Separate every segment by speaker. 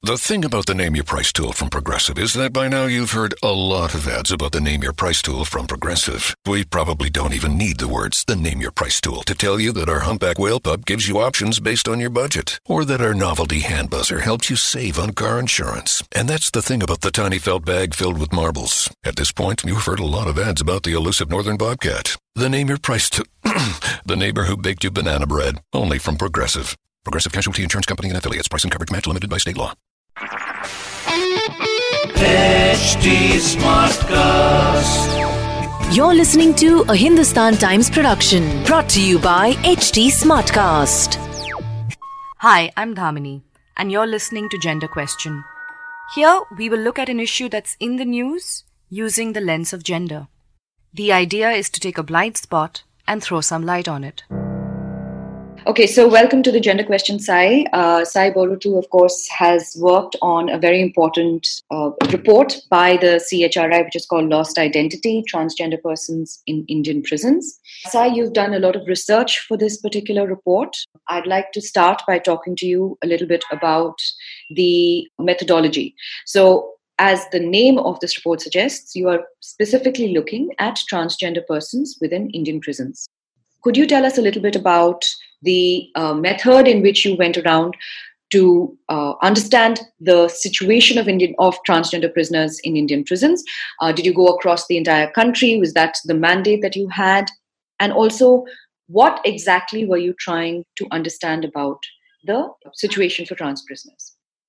Speaker 1: The thing about the Name Your Price tool from Progressive is that by now you've heard a lot of ads about the Name Your Price tool from Progressive. We probably don't even need the words, the Name Your Price tool, to tell you that our Humpback Whale Pup gives you options based on your budget, or that our novelty hand buzzer helps you save on car insurance. And that's the thing about the tiny felt bag filled with marbles. At this point, you've heard a lot of ads about the elusive northern bobcat. The Name Your Price tool, the neighbor who baked you banana bread, only from Progressive. Progressive Casualty Insurance Company and Affiliates. Price and coverage match limited by state law.
Speaker 2: HT Smartcast.
Speaker 3: You're listening to a Hindustan Times production brought to you by HT Smartcast.
Speaker 4: Hi, I'm Dhamini, and you're listening to Gender Question. Here, we will look at an issue that's in the news using the lens of gender. The idea is to take a blind spot and throw some light on it.
Speaker 5: Okay, so welcome to the Gender Question, Sai. Sai Borutu, of course, has worked on a very important report by the CHRI, which is called Lost Identity, Transgender Persons in Indian Prisons. Sai, you've done a lot of research for this particular report. I'd like to start by talking to you a little bit about the methodology. So, as the name of this report suggests, you are specifically looking at transgender persons within Indian prisons. Could you tell us a little bit about the method in which you went around to understand the situation of transgender prisoners in Indian prisons? Did you go across the entire country? Was that the mandate that you had? And also, what exactly were you trying to understand about the situation for trans prisoners?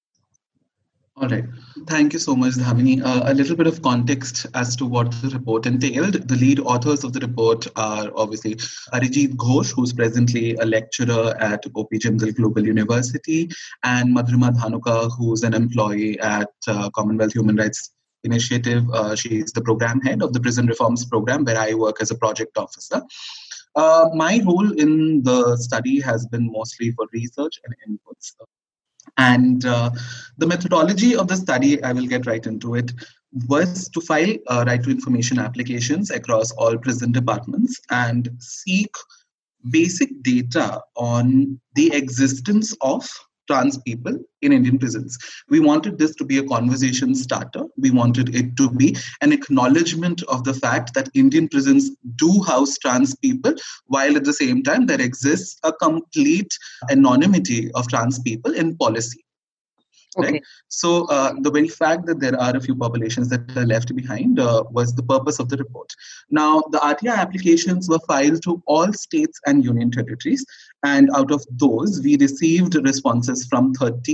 Speaker 6: All right. Thank you so much, Dhamini. A little bit of context as to what the report entailed. The lead authors of the report are obviously Arijit Ghosh, who's presently a lecturer at O.P. Jindal Global University, and Madhurima Dhanuka, who's an employee at Commonwealth Human Rights Initiative. She is the program head of the Prison Reforms Program, where I work as a project officer. My role in the study has been mostly for research and inputs. And the methodology of the study, I will get right into it, was to file right to information applications across all prison departments and seek basic data on the existence of trans people in Indian prisons. We wanted this to be a conversation starter. We wanted it to be an acknowledgement of the fact that Indian prisons do house trans people, while at the same time there exists a complete anonymity of trans people in policy. Okay. Right? So the very fact that there are a few populations that are left behind was the purpose of the report. Now, the RTI applications were filed to all states and union territories. And out of those, we received responses from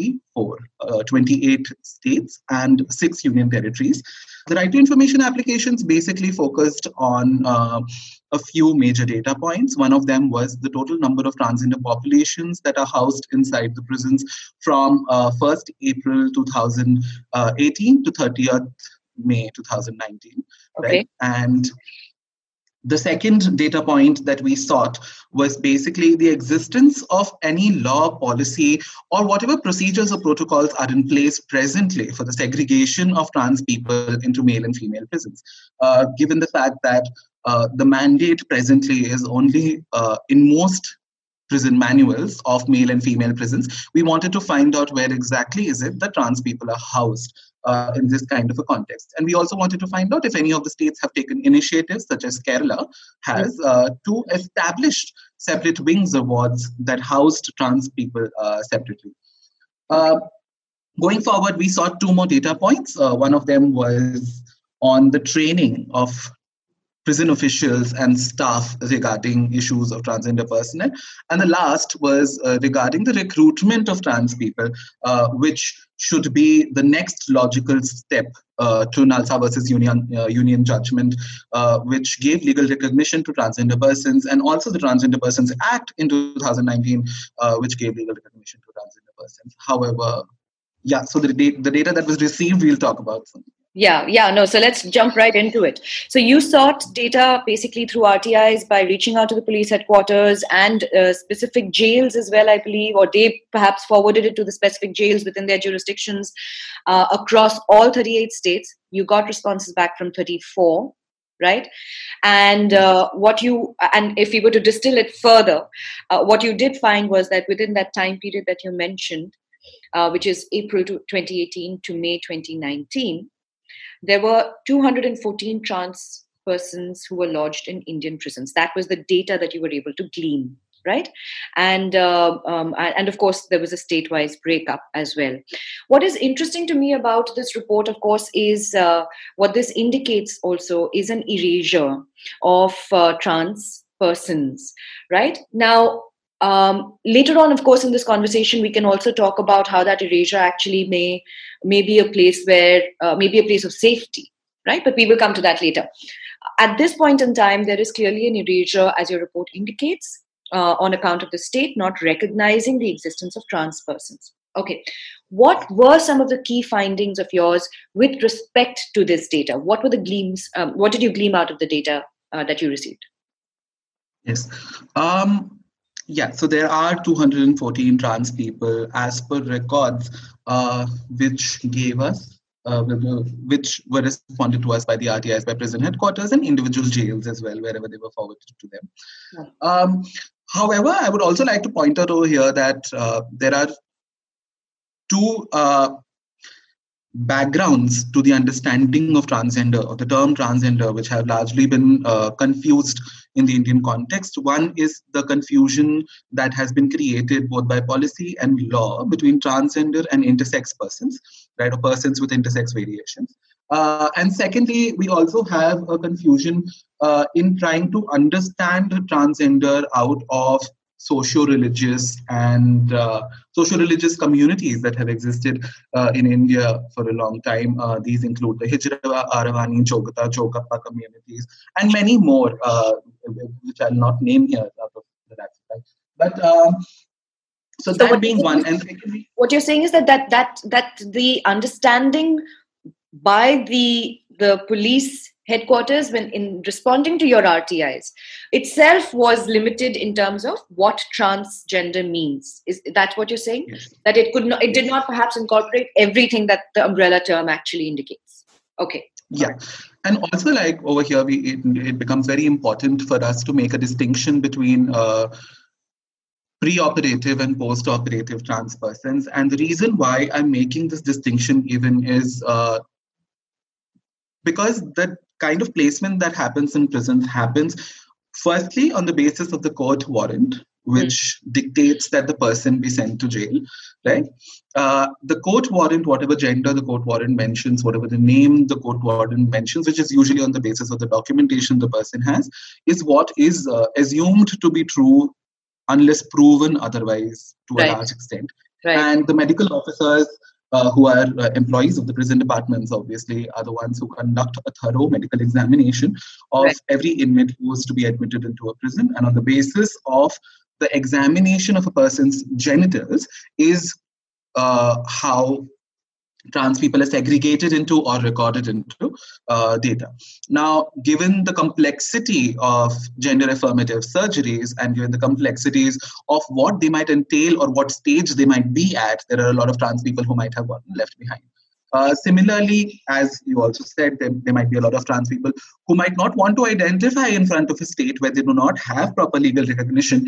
Speaker 6: 28 states and 6 union territories. The right to information applications basically focused on a few major data points. One of them was the total number of transgender populations that are housed inside the prisons from 1st April 2018 to 30th May 2019. Okay. Right? And the second data point that we sought was basically the existence of any law, policy, or whatever procedures or protocols are in place presently for the segregation of trans people into male and female prisons. Given the fact that the mandate presently is only in most prison manuals of male and female prisons, we wanted to find out where exactly is it that trans people are housed in this kind of a context. And we also wanted to find out if any of the states have taken initiatives, such as Kerala has, to establish separate wings or wards that housed trans people separately. Going forward, we saw 2 more data points. One of them was on the training of prison officials and staff regarding issues of transgender personnel. And the last was regarding the recruitment of trans people, which should be the next logical step to Nalsa versus Union judgment, which gave legal recognition to transgender persons, and also the Transgender Persons Act in 2019, which gave legal recognition to transgender persons. However, so the data that was received, we'll talk about some.
Speaker 5: So let's jump right into it. So you sought data basically through RTIs by reaching out to the police headquarters and specific jails as well, I believe, or they perhaps forwarded it to the specific jails within their jurisdictions across all 38 states. You got responses back from 34, right? And if we were to distill it further, what you did find was that within that time period that you mentioned, which is April 2018 to May 2019, there were 214 trans persons who were lodged in Indian prisons. That was the data that you were able to glean, right? And of course, there was a state-wise breakup as well. What is interesting to me about this report, of course, is what this indicates also is an erasure of trans persons, right? Now, later on, of course, in this conversation, we can also talk about how that erasure actually may be a place where, maybe a place of safety, right? But we will come to that later. At this point in time, there is clearly an erasure, as your report indicates, on account of the state not recognizing the existence of trans persons. Okay, what were some of the key findings of yours with respect to this data? What were the gleams? What did you glean out of the data that you received?
Speaker 6: Yes. Yeah, so there are 214 trans people as per records, which gave us, which were responded to us by the RTIs, by prison headquarters and individual jails as well, wherever they were forwarded to them. Yeah. However, I would also like to point out over here that there are two backgrounds to the understanding of transgender, of the term transgender, which have largely been confused in the Indian context. One is the confusion that has been created both by policy and law between transgender and intersex persons, right, or persons with intersex variations. And secondly, we also have a confusion in trying to understand transgender out of socio-religious and socio-religious communities that have existed in India for a long time. These include the Hijra, Aravani, Chokata, Chokappa communities, and many more, which I'll not name here out of the right. But so that being one, and secondly,
Speaker 5: what you're saying is that the understanding by the police headquarters, when in responding to your RTIs, itself was limited in terms of what transgender means. Is that what you're saying?
Speaker 6: Yes.
Speaker 5: That it did not perhaps incorporate everything that the umbrella term actually indicates. Okay.
Speaker 6: Yeah. And also, like over here, it becomes very important for us to make a distinction between pre-operative and post-operative trans persons. And the reason why I'm making this distinction even is because the kind of placement that happens in prisons happens firstly on the basis of the court warrant, which dictates that the person be sent to jail, right? The court warrant, whatever gender the court warrant mentions, whatever the name the court warrant mentions, which is usually on the basis of the documentation the person has, is what is assumed to be true unless proven otherwise to a large extent.
Speaker 5: Right.
Speaker 6: And the medical officers who are employees of the prison departments, obviously, are the ones who conduct a thorough medical examination of every inmate who is to be admitted into a prison. And on the basis of the examination of a person's genitals is how trans people are segregated into or recorded into data. Now, given the complexity of gender affirmative surgeries and given the complexities of what they might entail or what stage they might be at, there are a lot of trans people who might have gotten left behind. Similarly, as you also said, there might be a lot of trans people who might not want to identify in front of a state where they do not have proper legal recognition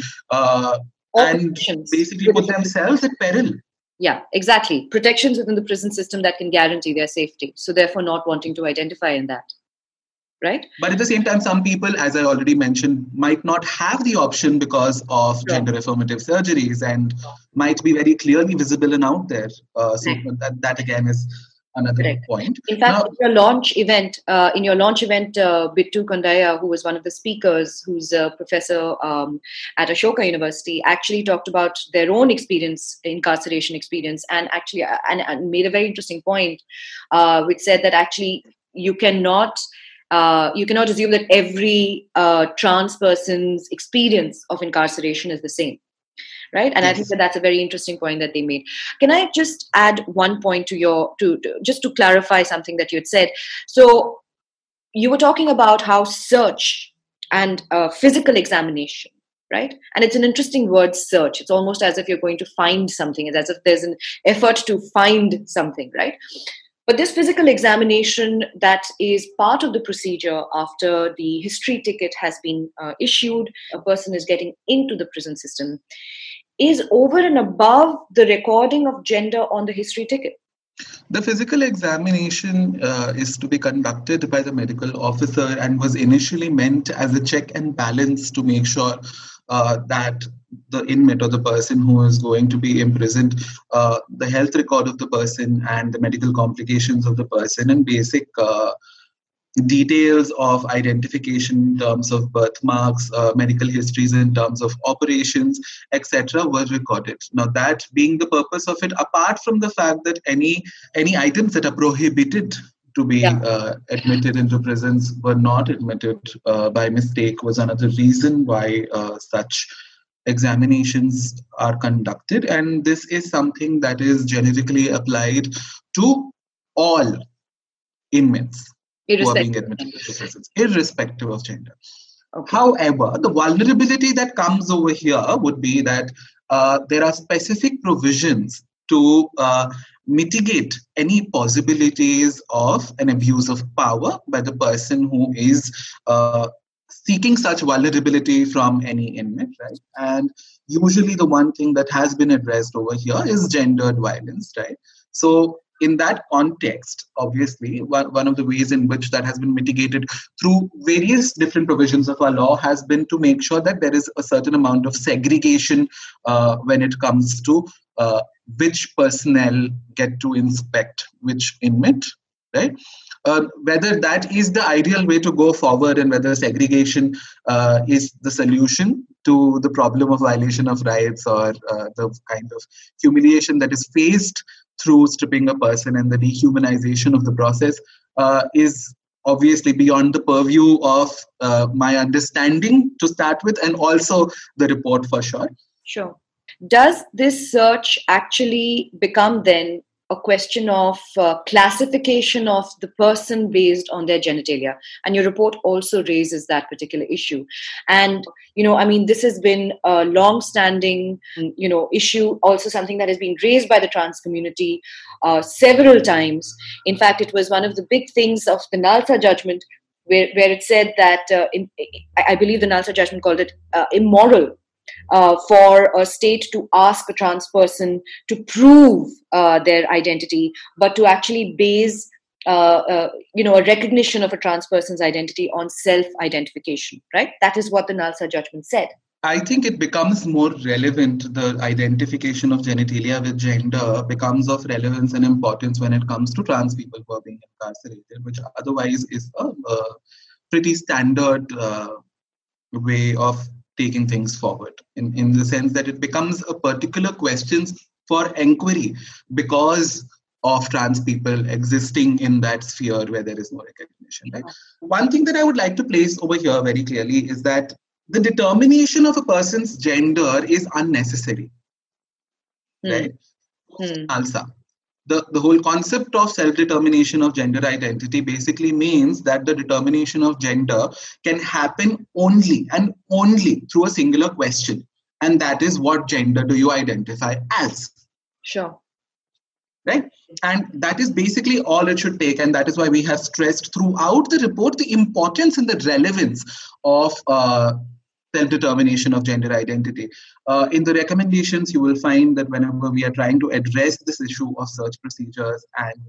Speaker 6: and basically put themselves at peril.
Speaker 5: Yeah, exactly. Protections within the prison system that can guarantee their safety. So therefore not wanting to identify in that. Right?
Speaker 6: But at the same time, some people, as I already mentioned, might not have the option because of gender affirmative surgeries and might be very clearly visible and out there. So that again is another point.
Speaker 5: In fact, in your launch event, Bittu Kondaya, who was one of the speakers, who's a professor at Ashoka University, actually talked about their own experience, incarceration experience, and actually and made a very interesting point, which said that actually you cannot assume that every trans person's experience of incarceration is the same. Right. And I think that's a very interesting point that they made. Can I just add one point just to clarify something that you had said? So you were talking about how search and physical examination, right? And it's an interesting word, search. It's almost as if you're going to find something. It's as if there's an effort to find something, right? But this physical examination that is part of the procedure after the history ticket has been issued, a person is getting into the prison system. is over and above the recording of gender on the history ticket?
Speaker 6: The physical examination is to be conducted by the medical officer and was initially meant as a check and balance to make sure that the inmate or the person who is going to be imprisoned, the health record of the person and the medical complications of the person and basic details of identification in terms of birthmarks, medical histories in terms of operations, etc. were recorded. Now, that being the purpose of it, apart from the fact that any items that are prohibited to be admitted into prisons were not admitted by mistake, was another reason why such examinations are conducted. And this is something that is generically applied to all inmates who are being admitted to prisons, irrespective of gender. Okay. However, the vulnerability that comes over here would be that there are specific provisions to mitigate any possibilities of an abuse of power by the person who is seeking such vulnerability from any inmate, right? And usually the one thing that has been addressed over here is gendered violence, right? So in that context, obviously, one of the ways in which that has been mitigated through various different provisions of our law has been to make sure that there is a certain amount of segregation when it comes to which personnel get to inspect which inmate, right? Whether that is the ideal way to go forward and whether segregation is the solution to the problem of violation of rights or the kind of humiliation that is faced through stripping a person and the dehumanization of the process is obviously beyond the purview of my understanding to start with, and also the report for sure.
Speaker 5: Sure. Does this search actually become then a question of classification of the person based on their genitalia? And your report also raises that particular issue. And, this has been a long-standing, issue, also something that has been raised by the trans community several times. In fact, it was one of the big things of the Nalsa judgment, where it said that, I believe the Nalsa judgment called it immoral for a state to ask a trans person to prove their identity, but to actually base a recognition of a trans person's identity on self-identification, right? That is what the Nalsa judgment said.
Speaker 6: I think it becomes more relevant. The identification of genitalia with gender becomes of relevance and importance when it comes to trans people who are being incarcerated, which otherwise is a pretty standard way of taking things forward, in the sense that it becomes a particular question for inquiry because of trans people existing in that sphere where there is no recognition. Right? One thing that I would like to place over here very clearly is that the determination of a person's gender is unnecessary. Right? Nalsa. The whole concept of self-determination of gender identity basically means that the determination of gender can happen only and only through a singular question. And that is, what gender do you identify as?
Speaker 5: Sure.
Speaker 6: Right? And that is basically all it should take. And that is why we have stressed throughout the report the importance and the relevance of self-determination of gender identity. In the recommendations, you will find that whenever we are trying to address this issue of search procedures,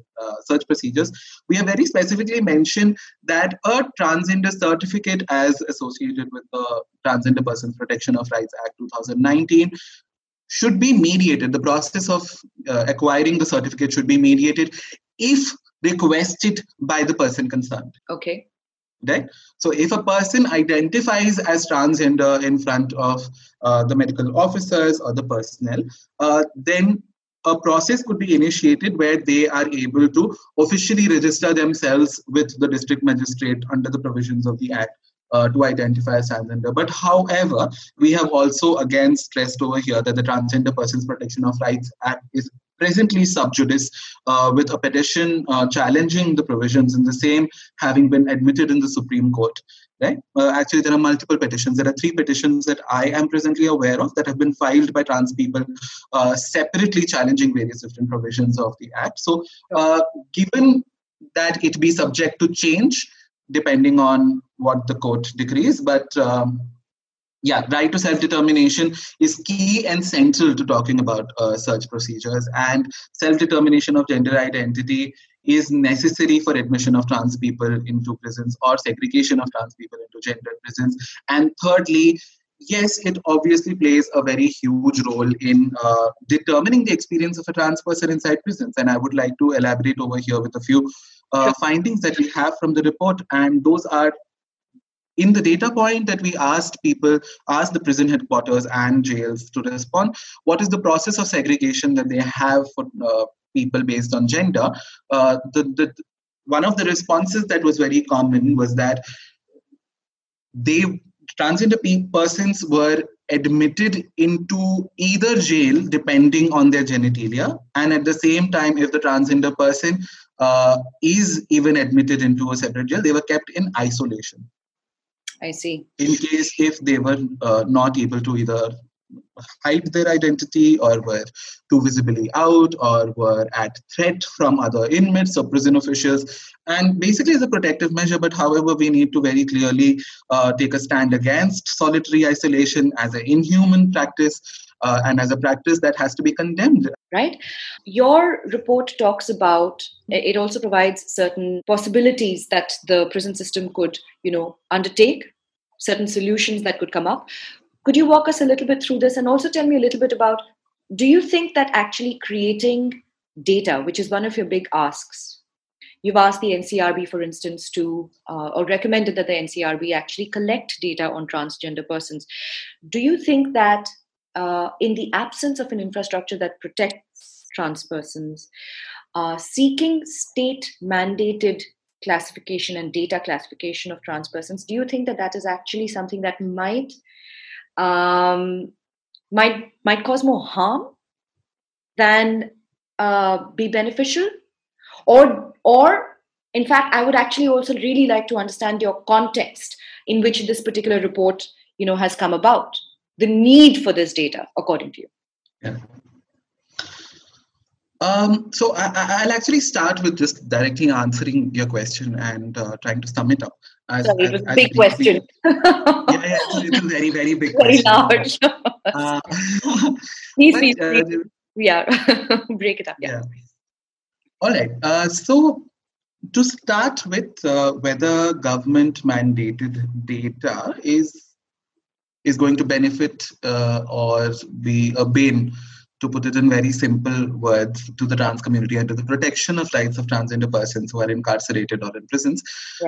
Speaker 6: we have very specifically mentioned that a transgender certificate, as associated with the Transgender Persons Protection of Rights Act 2019, should be mediated. The process of acquiring the certificate should be mediated if requested by the person concerned.
Speaker 5: Okay.
Speaker 6: Right? So if a person identifies as transgender in front of the medical officers or the personnel, then a process could be initiated where they are able to officially register themselves with the district magistrate under the provisions of the Act to identify as transgender. But however, we have also again stressed over here that the Transgender Persons Protection of Rights Act is presently sub judice with a petition challenging the provisions in the same having been admitted in the Supreme Court. Right? Actually, there are multiple petitions. There are 3 petitions that I am presently aware of that have been filed by trans people separately challenging various different provisions of the Act. So given that it be subject to change depending on what the court decrees, but right to self-determination is key and central to talking about such procedures. And self-determination of gender identity is necessary for admission of trans people into prisons or segregation of trans people into gendered prisons. And thirdly, yes, it obviously plays a very huge role in determining the experience of a trans person inside prisons. And I would like to elaborate over here with a few findings that we have from the report. And those are in the data point that we asked the prison headquarters and jails to respond. What is the process of segregation that they have for people based on gender? One of the responses that was very common was that transgender persons were admitted into either jail depending on their genitalia, and at the same time, if the transgender person is even admitted into a separate jail, they were kept in isolation.
Speaker 5: I see.
Speaker 6: In case if they were not able to either hide their identity or were too visibly out or were at threat from other inmates or prison officials. And basically as a protective measure, but however, we need to very clearly take a stand against solitary isolation as an inhuman practice and as a practice that has to be condemned.
Speaker 5: Right. Your report talks about, it also provides certain possibilities that the prison system could, undertake, certain solutions that could come up. Could you walk us a little bit through this and also tell me a little bit about, do you think that actually creating data, which is one of your big asks, you've asked the NCRB, for instance, to, or recommended that the NCRB actually collect data on transgender persons. Do you think that in the absence of an infrastructure that protects trans persons, seeking state-mandated classification and data classification of trans persons, do you think that that is actually something that might cause more harm than be beneficial? Or in fact, I would actually also really like to understand your context in which this particular report, has come about, the need for this data, according to you.
Speaker 6: Yeah. So I'll actually start with just directly answering your question and trying to sum it up.
Speaker 5: Sorry, it was a big question.
Speaker 6: It's a very, very big
Speaker 5: very
Speaker 6: question.
Speaker 5: Large. Please. Yeah, break it up. Yeah.
Speaker 6: All right. So to start with, whether government mandated data is going to benefit or be a bane, to put it in very simple words, to the trans community and to the protection of rights of transgender persons who are incarcerated or in prisons,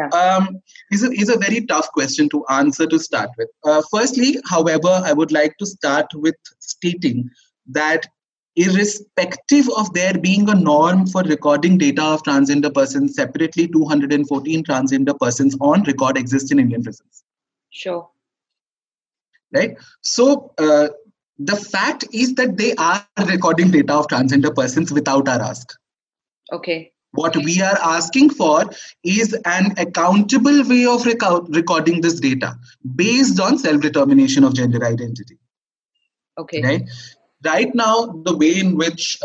Speaker 6: is a very tough question to answer to start with. Firstly, however, I would like to start with stating that irrespective of there being a norm for recording data of transgender persons separately, 214 transgender persons on record exist in Indian prisons.
Speaker 5: Sure.
Speaker 6: Right? So, the fact is that they are recording data of transgender persons without our ask.
Speaker 5: Okay.
Speaker 6: What we are asking for is an accountable way of recording this data based on self-determination of gender identity.
Speaker 5: Okay.
Speaker 6: Right now, the way in which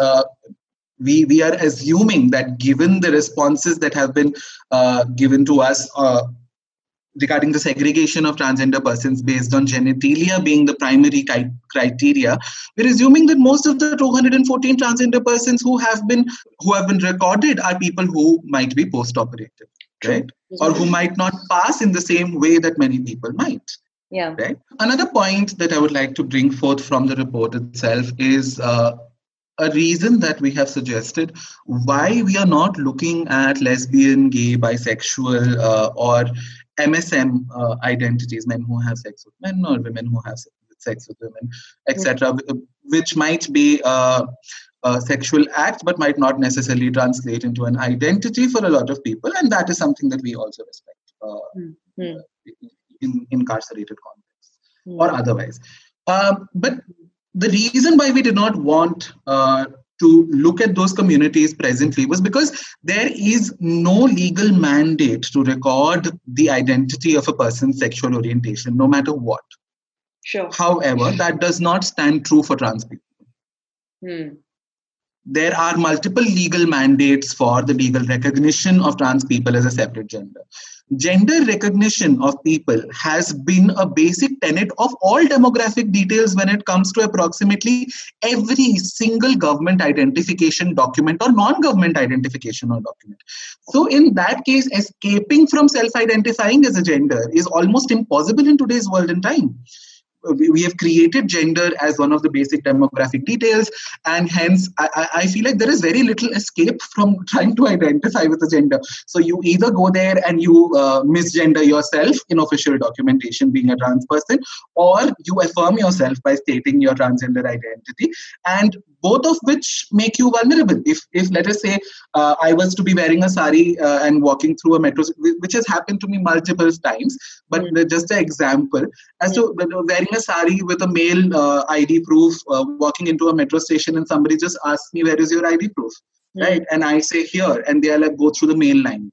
Speaker 6: we are assuming that given the responses that have been given to us regarding the segregation of transgender persons based on genitalia being the primary criteria, we're assuming that most of the 214 transgender persons who have been recorded are people who might be post-operative, right? Or who might not pass in the same way that many people might.
Speaker 5: Yeah.
Speaker 6: Right. Another point that I would like to bring forth from the report itself is a reason that we have suggested why we are not looking at lesbian, gay, bisexual, or MSM identities, men who have sex with men or women who have sex with women, etc., which might be a sexual act but might not necessarily translate into an identity for a lot of people, and that is something that we also respect in incarcerated contexts or otherwise. But the reason why we did not want to look at those communities presently was because there is no legal mandate to record the identity of a person's sexual orientation, no matter what.
Speaker 5: Sure.
Speaker 6: However, that does not stand true for trans people. There are multiple legal mandates for the legal recognition of trans people as a separate gender. gender recognition of people has been a basic tenet of all demographic details when it comes to approximately every single government identification document or non-government identification or document. So in that case, escaping from self-identifying as a gender is almost impossible in today's world and time. We have created gender as one of the basic demographic details, and hence I feel like there is very little escape from trying to identify with a gender. So you either go there and you misgender yourself in official documentation being a trans person, or you affirm yourself by stating your transgender identity, and both of which make you vulnerable. If let us say I was to be wearing a sari and walking through a metro, which has happened to me multiple times, but just an example as to wearing a sari with a male ID proof, walking into a metro station, and somebody just asks me, where is your ID proof? Right? And I say here, and they are like, go through the male line.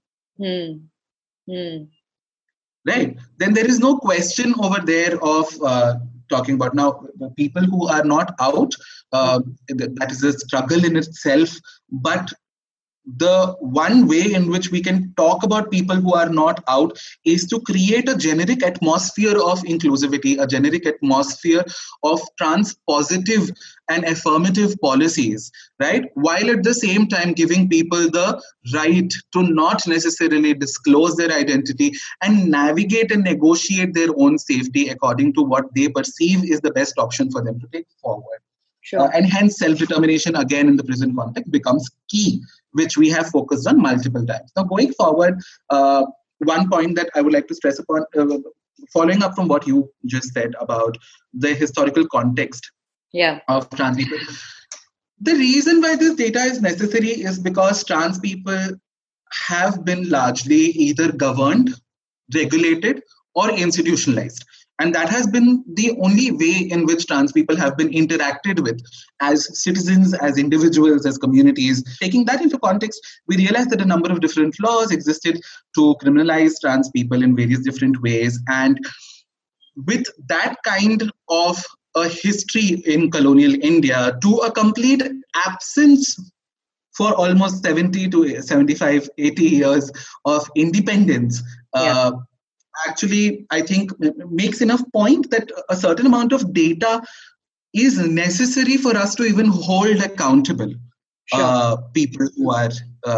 Speaker 6: Right? Then there is no question over there of talking about. Now, the people who are not out, that is a struggle in itself, but the one way in which we can talk about people who are not out is to create a generic atmosphere of inclusivity, a generic atmosphere of trans positive and affirmative policies, right? While at the same time giving people the right to not necessarily disclose their identity and navigate and negotiate their own safety according to what they perceive is the best option for them to take forward.
Speaker 5: Sure.
Speaker 6: And hence self-determination again in the prison context becomes key, which we have focused on multiple times. Now going forward, one point that I would like to stress upon, following up from what you just said about the historical context of trans people. The reason why this data is necessary is because trans people have been largely either governed, regulated, or institutionalized. And that has been the only way in which trans people have been interacted with as citizens, as individuals, as communities. Taking that into context, we realized that a number of different laws existed to criminalize trans people in various different ways. And with that kind of a history in colonial India, to a complete absence for almost 70 to 75, 80 years of independence, actually, I think, makes enough point that a certain amount of data is necessary for us to even hold accountable people who are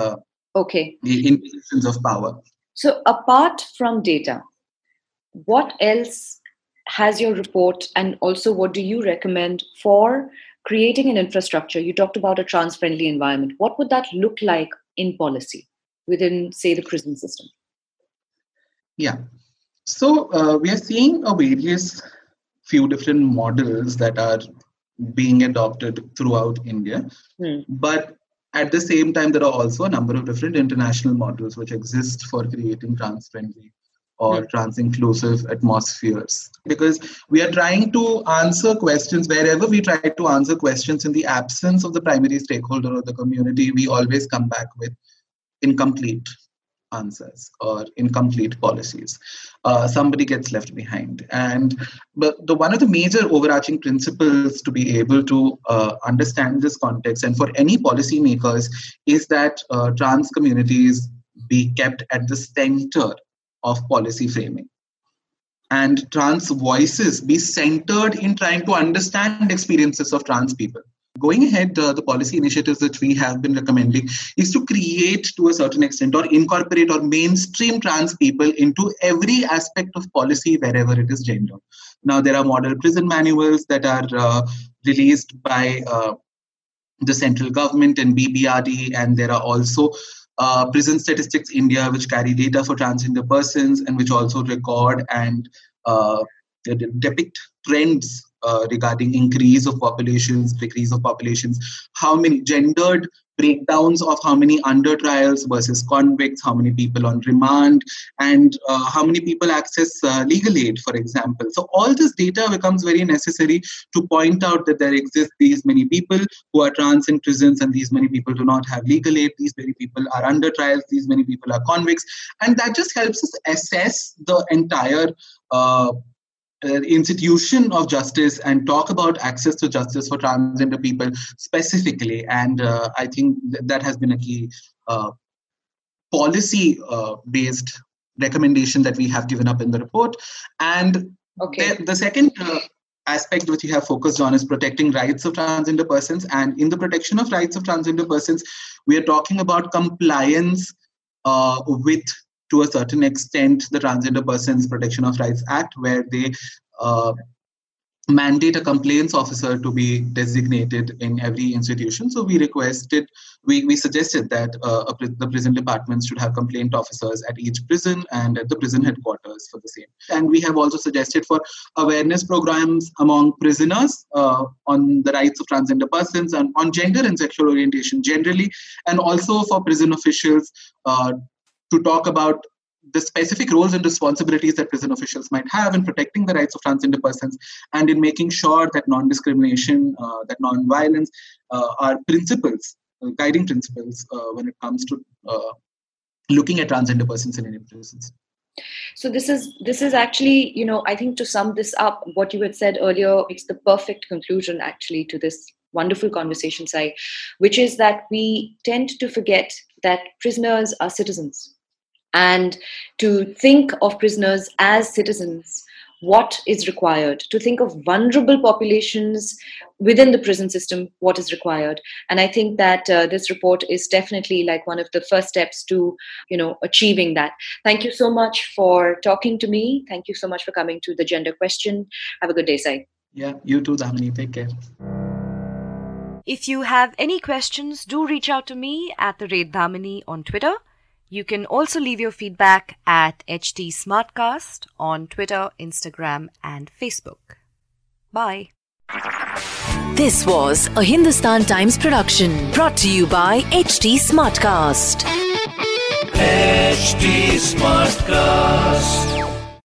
Speaker 6: in positions of power.
Speaker 5: So apart from data, what else has your report, and also what do you recommend for creating an infrastructure? You talked about a trans-friendly environment. What would that look like in policy within, say, the prison system?
Speaker 6: Yeah. So we are seeing a various few different models that are being adopted throughout India. But at the same time, there are also a number of different international models which exist for creating trans-friendly or trans-inclusive atmospheres. Because we are trying to answer questions, wherever we try to answer questions in the absence of the primary stakeholder or the community, we always come back with incomplete answers or incomplete policies. Somebody gets left behind. But one of the major overarching principles to be able to understand this context and for any policymakers is that trans communities be kept at the center of policy framing. And trans voices be centered in trying to understand experiences of trans people. Going ahead, the policy initiatives that we have been recommending is to create, to a certain extent, or incorporate or mainstream trans people into every aspect of policy wherever it is gendered. Now, there are model prison manuals that are released by the central government and BBRD, and there are also Prison Statistics India, which carry data for transgender persons and which also record and depict trends regarding increase of populations, decrease of populations, how many gendered breakdowns of how many under trials versus convicts, how many people on remand, and how many people access legal aid, for example. So all this data becomes very necessary to point out that there exist these many people who are trans in prisons and these many people do not have legal aid, these many people are under trials, these many people are convicts. And that just helps us assess the entire institution of justice and talk about access to justice for transgender people specifically. And I think that has been a key policy-based recommendation that we have given up in the report. And the second aspect which we have focused on is protecting rights of transgender persons. And in the protection of rights of transgender persons, we are talking about compliance with, to a certain extent, the Transgender Persons Protection of Rights Act, where they mandate a complaints officer to be designated in every institution. So we suggested that the prison departments should have complaint officers at each prison and at the prison headquarters for the same. And we have also suggested for awareness programs among prisoners on the rights of transgender persons and on gender and sexual orientation generally, and also for prison officials to talk about the specific roles and responsibilities that prison officials might have in protecting the rights of transgender persons and in making sure that non-discrimination, that non-violence are principles, guiding principles when it comes to looking at transgender persons in Indian prisons.
Speaker 5: So this is actually, I think to sum this up, what you had said earlier, it's the perfect conclusion actually to this wonderful conversation, Sai, which is that we tend to forget that prisoners are citizens. And to think of prisoners as citizens, what is required, to think of vulnerable populations within the prison system, what is required. And I think that this report is definitely like one of the first steps to, achieving that. Thank you so much for talking to me. Thank you so much for coming to the Gender Question. Have a good day, Sai.
Speaker 6: Yeah, you too, Dhamini. Take care.
Speaker 4: If you have any questions, do reach out to me at @Dhamini on Twitter. You can also leave your feedback at HT Smartcast on Twitter, Instagram, and Facebook. Bye.
Speaker 3: This was a Hindustan Times production brought to you by HT Smartcast.
Speaker 2: HT Smartcast.